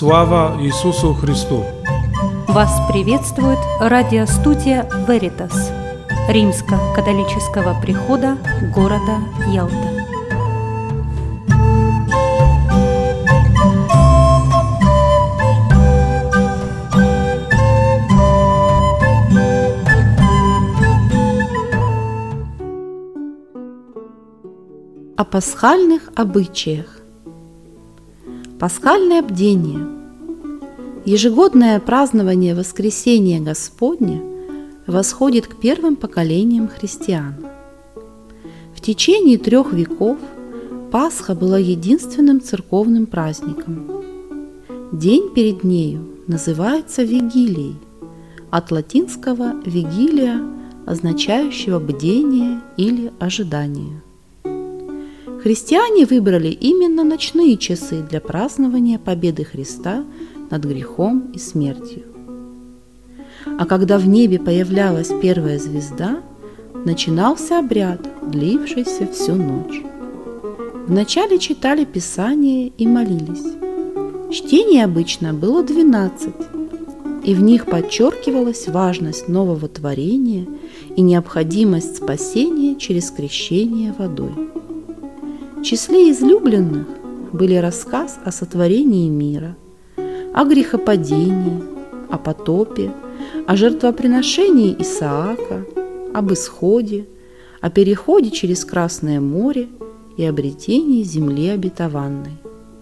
Слава Иисусу Христу! Вас приветствует радиостудия Veritas Римско-католического прихода города Ялта. О пасхальных обычаях. Пасхальное бдение – ежегодное празднование Воскресения Господня восходит к первым поколениям христиан. В течение 3 веков Пасха была единственным церковным праздником. День перед нею называется Вигилией, от латинского «вигилия», означающего «бдение» или «ожидание». Христиане выбрали именно ночные часы для празднования победы Христа над грехом и смертью. А когда в небе появлялась первая звезда, начинался обряд, длившийся всю ночь. Вначале читали Писание и молились. Чтений обычно было 12, и в них подчеркивалась важность нового творения и необходимость спасения через крещение водой. В числе излюбленных были рассказ о сотворении мира, о грехопадении, о потопе, о жертвоприношении Исаака, об исходе, о переходе через Красное море и обретении земли обетованной.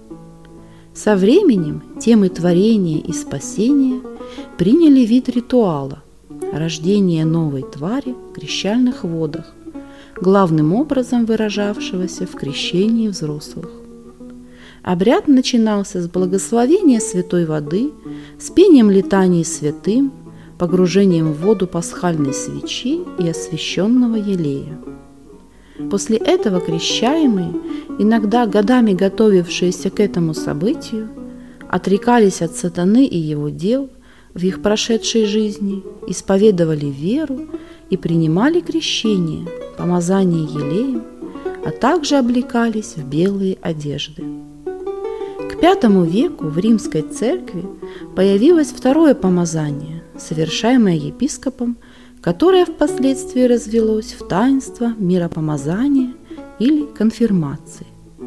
Со временем темы творения и спасения приняли вид ритуала – рождения новой твари в крещальных водах, главным образом выражавшегося в крещении взрослых. Обряд начинался с благословения святой воды, с пением летаний святым, погружением в воду пасхальной свечи и освященного елея. После этого крещаемые, иногда годами готовившиеся к этому событию, отрекались от сатаны и его дел в их прошедшей жизни, исповедовали веру и принимали крещение, помазание елеем, а также облекались в белые одежды. К V веку в Римской церкви появилось второе помазание, совершаемое епископом, которое впоследствии развелось в таинство миропомазания или конфирмации.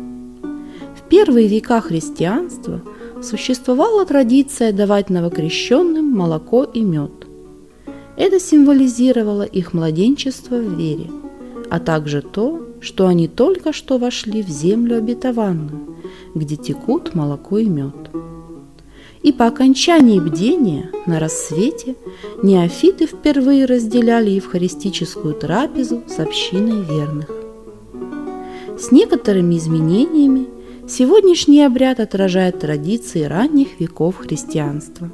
В первые века христианства существовала традиция давать новокрещенным молоко и мед. Это символизировало их младенчество в вере, а также то, что они только что вошли в землю обетованную, где текут молоко и мед. И по окончании бдения на рассвете неофиты впервые разделяли евхаристическую трапезу с общиной верных. С некоторыми изменениями сегодняшний обряд отражает традиции ранних веков христианства.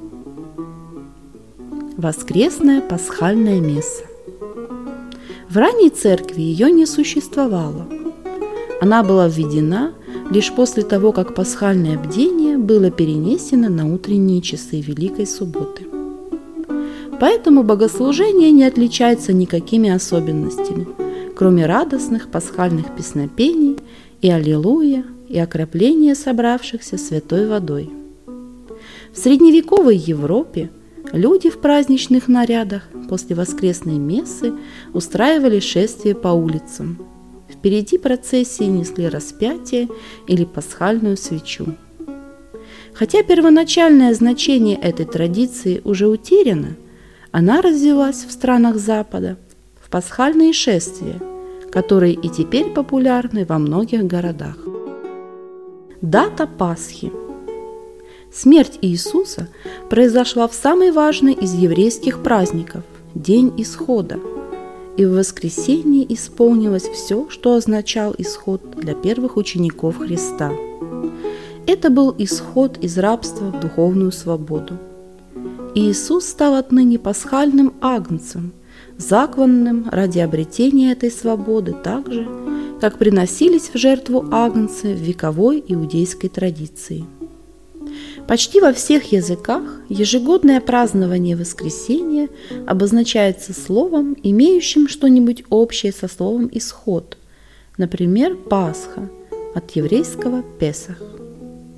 Воскресная пасхальная месса. В ранней церкви ее не существовало. Она была введена лишь после того, как пасхальное бдение было перенесено на утренние часы Великой Субботы. Поэтому богослужение не отличается никакими особенностями, кроме радостных пасхальных песнопений и аллилуйя, и окропления собравшихся святой водой. В средневековой Европе люди в праздничных нарядах после воскресной мессы устраивали шествие по улицам. Впереди процессии несли распятие или пасхальную свечу. Хотя первоначальное значение этой традиции уже утеряно, она развилась в странах Запада в пасхальные шествия, которые и теперь популярны во многих городах. Дата Пасхи. Смерть Иисуса произошла в самый важный из еврейских праздников – День Исхода, и в воскресенье исполнилось все, что означал исход для первых учеников Христа. Это был исход из рабства в духовную свободу. Иисус стал отныне пасхальным агнцем, закланным ради обретения этой свободы так же, как приносились в жертву агнцы в вековой иудейской традиции. Почти во всех языках ежегодное празднование воскресения обозначается словом, имеющим что-нибудь общее со словом «исход», например, Пасха, от еврейского «Песах».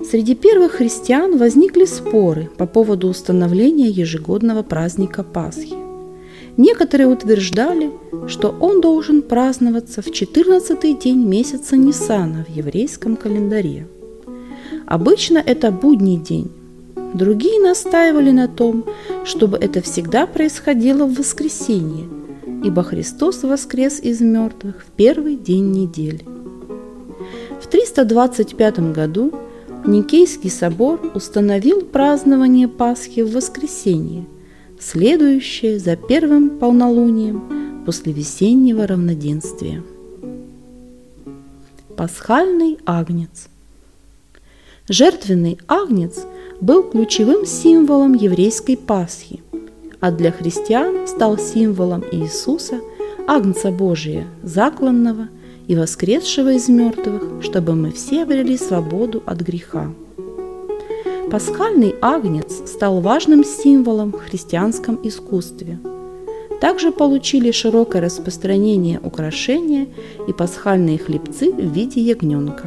Среди первых христиан возникли споры по поводу установления ежегодного праздника Пасхи. Некоторые утверждали, что он должен праздноваться в 14-й день месяца Нисана в еврейском календаре. Обычно это будний день. Другие настаивали на том, чтобы это всегда происходило в воскресенье, ибо Христос воскрес из мертвых в первый день недели. В 325 году Никейский собор установил празднование Пасхи в воскресенье, следующее за первым полнолунием после весеннего равноденствия. Пасхальный агнец. Жертвенный агнец был ключевым символом еврейской Пасхи, а для христиан стал символом Иисуса, Агнца Божия, закланного и воскресшего из мертвых, чтобы мы все обрели свободу от греха. Пасхальный агнец стал важным символом в христианском искусстве. Также получили широкое распространение украшения и пасхальные хлебцы в виде ягненка.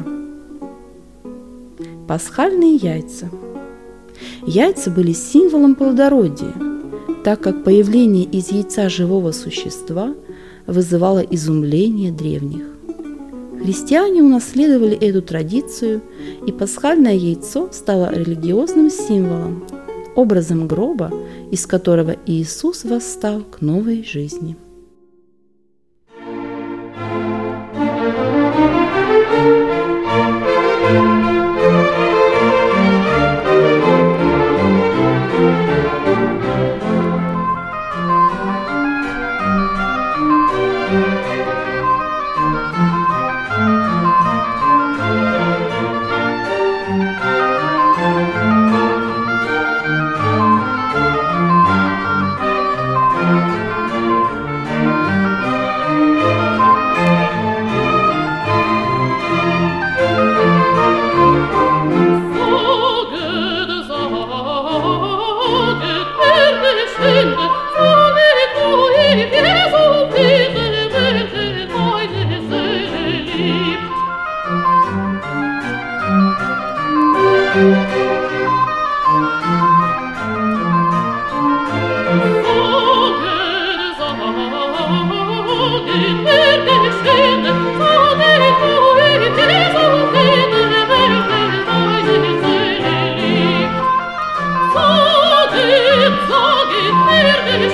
Пасхальные яйца. Яйца были символом плодородия, так как появление из яйца живого существа вызывало изумление древних. Христиане унаследовали эту традицию, и пасхальное яйцо стало религиозным символом, образом гроба, из которого Иисус восстал к новой жизни. Sage,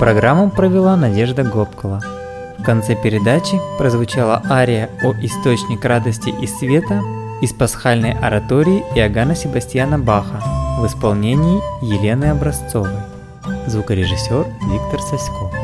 Программу провела Надежда Гопкова. В конце передачи прозвучала ария «О источник радости и света» из пасхальной оратории Иоганна Себастьяна Баха в исполнении Елены Образцовой. Звукорежиссер Виктор Сасько.